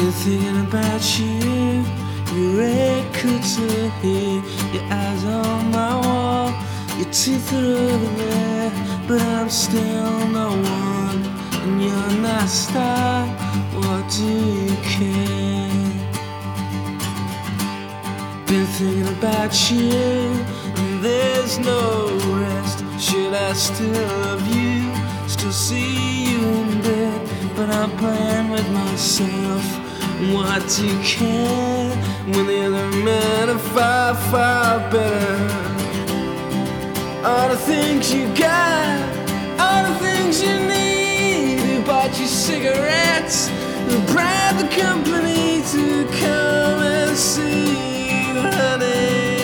Been thinking about you, your red curtain here, your eyes on my wall, your teeth are over there, but I'm still no one, and you're not a star. What do you care? Been thinking about you, and there's no rest. Should I still love you, still see you in bed, but I'm playing with myself. What do you care when the other men are far, far better? All the things you got, all the things you need. Who bought you cigarettes, who bribed the company to come and see you, honey?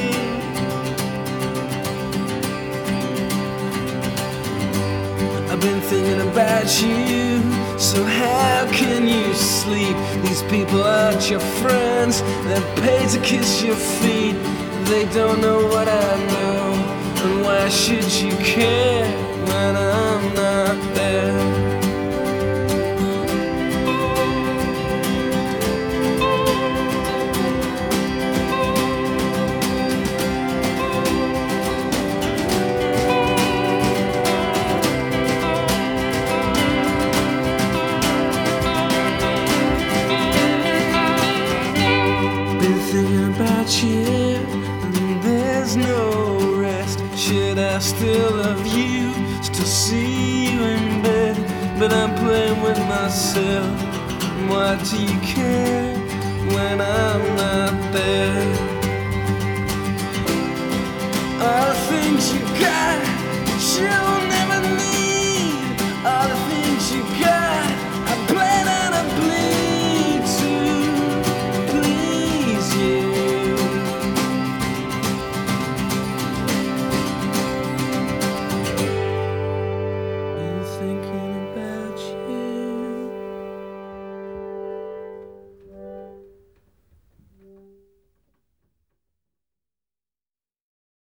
I've been thinking about you, so how can you sleep? These people aren't your friends, they're paid to kiss your feet. They don't know what I know, and why should you care when I'm not there? Thinking about you, and there's no rest. Should I still love you, still see you in bed, but I'm playing with myself. Why do you care when I'm not there? All the things you got, you'll never need. All the things you got, I plan and I bleed to please you. Been thinking